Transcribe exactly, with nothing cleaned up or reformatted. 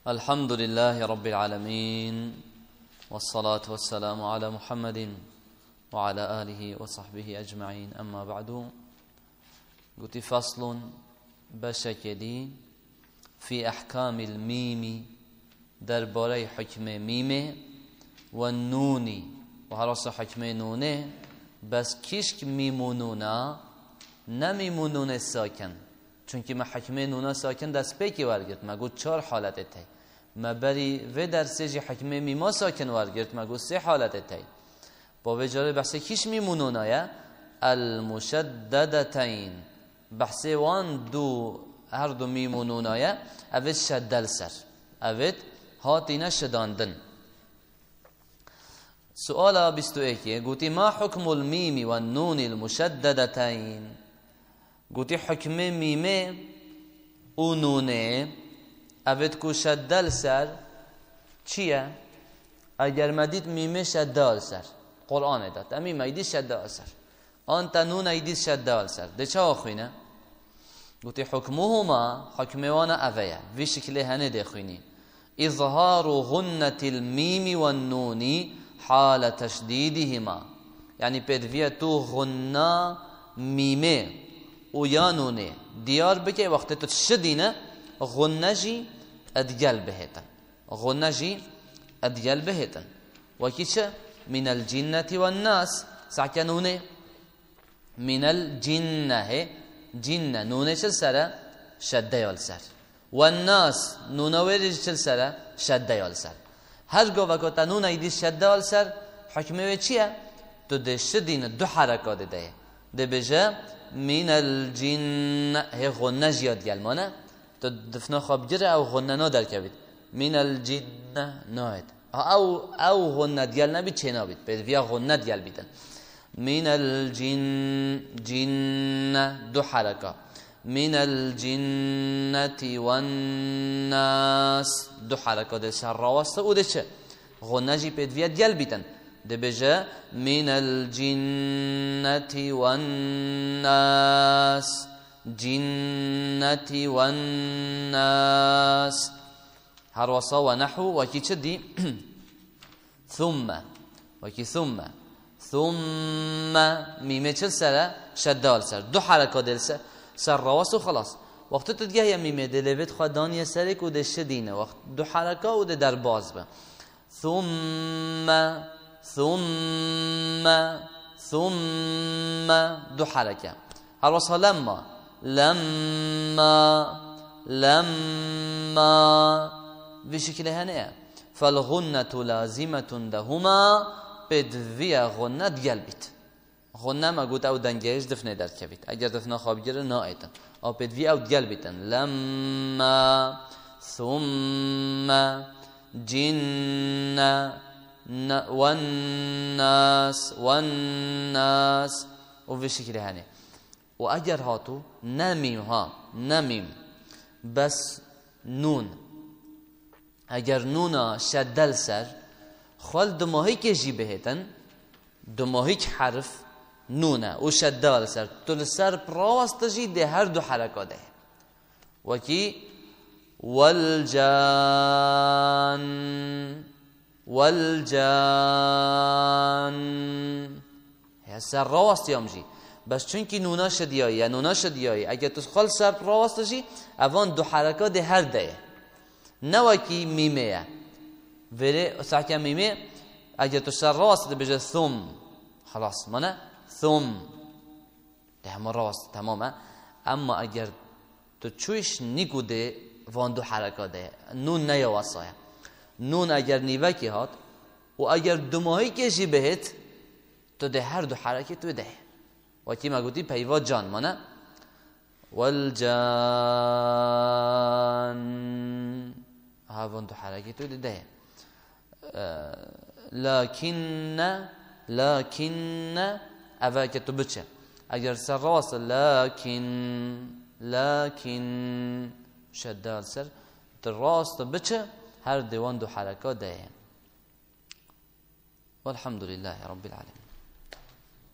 الحمد لله رب العالمين والصلاة والسلام على محمد وعلى آله وصحبه أجمعين. أما بعد، قلت فصل بشكلي في أحكام الميم، درباري حكم ميم والنون وهرس حكم نونه، بس كيشك ميمونونا نميمونون الساكن، چونکه ما حکمه نونا ساکن دست پیکی ورگرد ما گفت چهار حالت تی، ما بری و در سه حکمه میما ساکن ورگرد ما گفت سه حالت تی. با وجاره بحث کیش میمونونایه المشددتین، بحث وان دو هر دو میمونونایه اوید شدل سر، اوید هاتینا شداندن. سؤال بیست و یکی گوتی ما حکم المیم و النون المشددتین، گوتی حکم میمه و نونه اوید کو شدل سر چیه؟ اگر مدید میمه شدل سر قرآن داد امی میدید شدل سر آن تا نون ایدید شدل سر ده چه آخوینه؟ گوتی حکمهما حکموانا اویه وی شکله هنه ده خوینی اظهار غنة المیم و النونی حال تشدیدهما، یعنی پدویه تو غنه میمه و یا نونه دیار بکه وقتی تو شدینه غنه جی ادگل بهتن، غنه جی ادگل بهتن. وکی چه؟ من الجنة والناس سعکه نونه من الجنه جنه نونه چل سره شده یال سر، والناس نونه ویری چل سره شده یال سر. هر گوه که تا نونه ایدی شده یال سر حکمه چیه؟ تو ده شدینه دو حرکات ده ده بجه من الجن هي غنه زیاد گلمانه تو دفنا خواب گره او غنه نا در کبید من الجن ناید او او غنه گل نبید چه نبید بید ویا غنه گل بیدن من الجن جن دو حرکه من الجنة والناس دو حرکه ده سر رواسته او ده چه غنه جی بید ویا گل بیدن ده بجا من الجنة والناس جنة والناس هر وصا و نحو وكي چدي ثم وكي ثم ثم ميمه چل سره شدال سر دو حركه دل سر سر رواس و خلاص. وقت تدگه یا ميمه دلوت خدان یا سرک و ده شدینه وقت دو حركه و ده در باز به ثم ثم ثم دو حركة هروصها لما لما لما بشكل هنية فالغنة لازمة لهما بدوية غنة قلبت غنة ما قلت او دنجيش دفنه در كبت اگر دفنه خواب جره نائتا او بدوية او قلبتا لما ثم جنة والناس والناس وبشكل هني. واجر هاتو نميم ها نميم بس نون اگر نونا شدل سر خال دماهی که جی بهتن دماهی که حرف نونه و شدل سر تل سر پراست جی ده هر دو حرکات ده وکی والجان والجان هي سر راست يمجي بس چونكي نونا شدياي یا نونا شدياي اگه تو خال سر راست جي اوان دو حرکات هر ده نوكي ميمه وره ساكا ميمه اگه تو سر راست بجه ثم خلاص مانا ثم ده هم راست تماما. اما اگر تو چوش نگوده وان دو حرکات ده نون نیا وصایا نون اگر نیوکی هات و اگر دماهی کشی بهت تو ده هر دو حرکت تو ده وکی ما گوتی پیوا جان مانه والجان هاون دو حرکت تو ده لكن لكن اول که تو بچه اگر سر راست لكن لكن شدال سر در راست بچه هر دوان دو حرکات ده. والحمد لله رب العالمين.